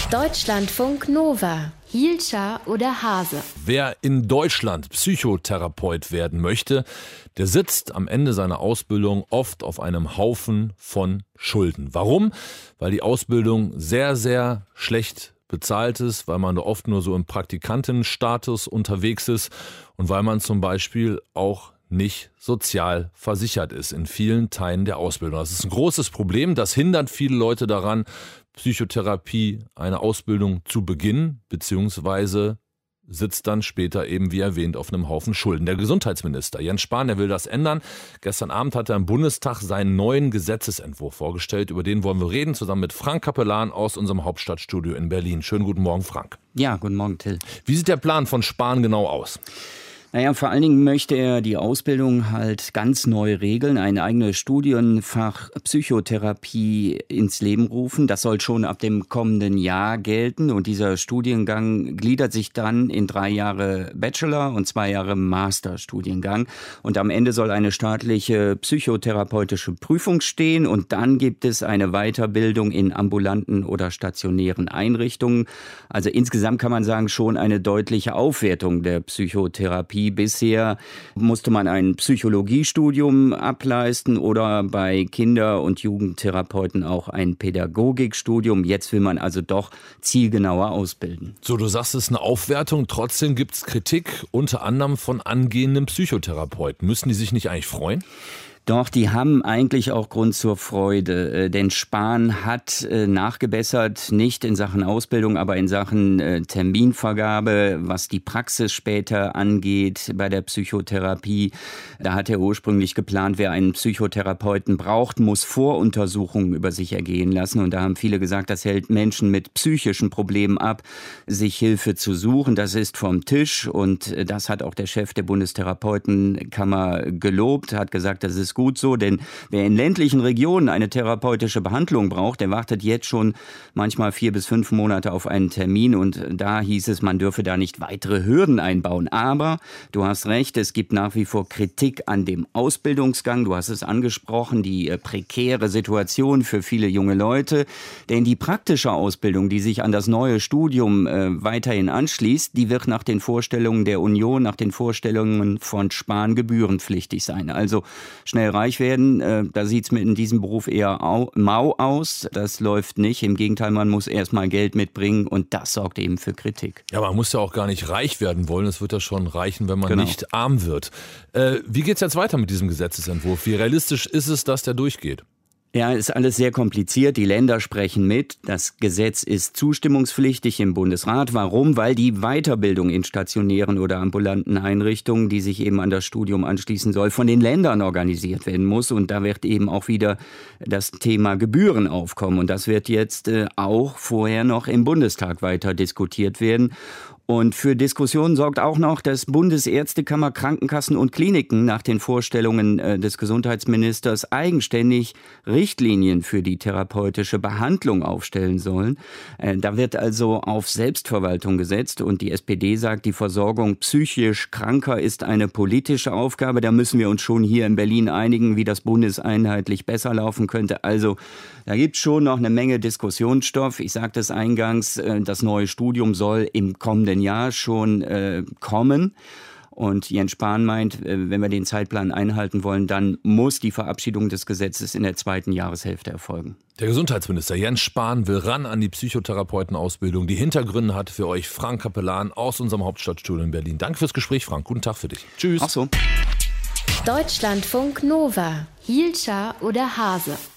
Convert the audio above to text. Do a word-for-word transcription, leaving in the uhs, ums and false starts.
Deutschlandfunk Nova. Hielscher oder Hase? Wer in Deutschland Psychotherapeut werden möchte, der sitzt am Ende seiner Ausbildung oft auf einem Haufen von Schulden. Warum? Weil die Ausbildung sehr, sehr schlecht bezahlt ist, weil man da oft nur so im Praktikantenstatus unterwegs ist und weil man zum Beispiel auch nicht sozial versichert ist in vielen Teilen der Ausbildung. Das ist ein großes Problem, das hindert viele Leute daran, Psychotherapie, eine Ausbildung zu beginnen, beziehungsweise sitzt dann später eben, wie erwähnt, auf einem Haufen Schulden. Der Gesundheitsminister Jens Spahn, der will das ändern. Gestern Abend hat er im Bundestag seinen neuen Gesetzesentwurf vorgestellt. Über den wollen wir reden, zusammen mit Frank Capellan aus unserem Hauptstadtstudio in Berlin. Schönen guten Morgen, Frank. Ja, guten Morgen, Till. Wie sieht der Plan von Spahn genau aus? Naja, vor allen Dingen möchte er die Ausbildung halt ganz neu regeln, ein eigenes Studienfach Psychotherapie ins Leben rufen. Das soll schon ab dem kommenden Jahr gelten und dieser Studiengang gliedert sich dann in drei Jahre Bachelor und zwei Jahre Masterstudiengang. Und am Ende soll eine staatliche psychotherapeutische Prüfung stehen und dann gibt es eine Weiterbildung in ambulanten oder stationären Einrichtungen. Also insgesamt kann man sagen, schon eine deutliche Aufwertung der Psychotherapie. Bisher musste man ein Psychologiestudium ableisten oder bei Kinder- und Jugendtherapeuten auch ein Pädagogikstudium. Jetzt will man also doch zielgenauer ausbilden. So, du sagst, es ist eine Aufwertung. Trotzdem gibt es Kritik, unter anderem von angehenden Psychotherapeuten. Müssen die sich nicht eigentlich freuen? Doch, die haben eigentlich auch Grund zur Freude, denn Spahn hat nachgebessert, nicht in Sachen Ausbildung, aber in Sachen Terminvergabe, was die Praxis später angeht bei der Psychotherapie. Da hat er ursprünglich geplant, wer einen Psychotherapeuten braucht, muss Voruntersuchungen über sich ergehen lassen. Und da haben viele gesagt, das hält Menschen mit psychischen Problemen ab, sich Hilfe zu suchen. Das ist vom Tisch und das hat auch der Chef der Bundestherapeutenkammer gelobt, hat gesagt, das ist gut so, denn wer in ländlichen Regionen eine therapeutische Behandlung braucht, der wartet jetzt schon manchmal vier bis fünf Monate auf einen Termin und da hieß es, man dürfe da nicht weitere Hürden einbauen. Aber du hast recht, es gibt nach wie vor Kritik an dem Ausbildungsgang. Du hast es angesprochen, die äh, prekäre Situation für viele junge Leute. Denn die praktische Ausbildung, die sich an das neue Studium äh, weiterhin anschließt, die wird nach den Vorstellungen der Union, nach den Vorstellungen von Spahn gebührenpflichtig sein. Also schnell reich werden, äh, da sieht es mit in diesem Beruf eher au, mau aus. Das läuft nicht. Im Gegenteil, man muss erstmal Geld mitbringen und das sorgt eben für Kritik. Ja, man muss ja auch gar nicht reich werden wollen. Es wird ja schon reichen, wenn man genau. nicht arm wird. Äh, wie geht's jetzt weiter mit diesem Gesetzesentwurf? Wie realistisch ist es, dass der durchgeht? Ja, ist alles sehr kompliziert. Die Länder sprechen mit. Das Gesetz ist zustimmungspflichtig im Bundesrat. Warum? Weil die Weiterbildung in stationären oder ambulanten Einrichtungen, die sich eben an das Studium anschließen soll, von den Ländern organisiert werden muss. Und da wird eben auch wieder das Thema Gebühren aufkommen. Und das wird jetzt äh, auch vorher noch im Bundestag weiter diskutiert werden. Und für Diskussionen sorgt auch noch, dass Bundesärztekammer, Krankenkassen und Kliniken nach den Vorstellungen äh, des Gesundheitsministers eigenständig Richtlinien für die therapeutische Behandlung aufstellen sollen. Äh, da wird also auf Selbstverwaltung gesetzt und die S P D sagt, die Versorgung psychisch Kranker ist eine politische Aufgabe. Da müssen wir uns schon hier in Berlin einigen, wie das bundeseinheitlich besser laufen könnte. Also da gibt es schon noch eine Menge Diskussionsstoff. Ich sagte es eingangs, äh, das neue Studium soll im kommenden Jahr schon äh, kommen. Und Jens Spahn meint, äh, wenn wir den Zeitplan einhalten wollen, dann muss die Verabschiedung des Gesetzes in der zweiten Jahreshälfte erfolgen. Der Gesundheitsminister Jens Spahn will ran an die Psychotherapeutenausbildung. Die Hintergründe hat für euch Frank Capellan aus unserem Hauptstadtstudio in Berlin. Danke fürs Gespräch, Frank. Guten Tag für dich. Tschüss. Ach so. Deutschlandfunk Nova. Hielscher oder Hase?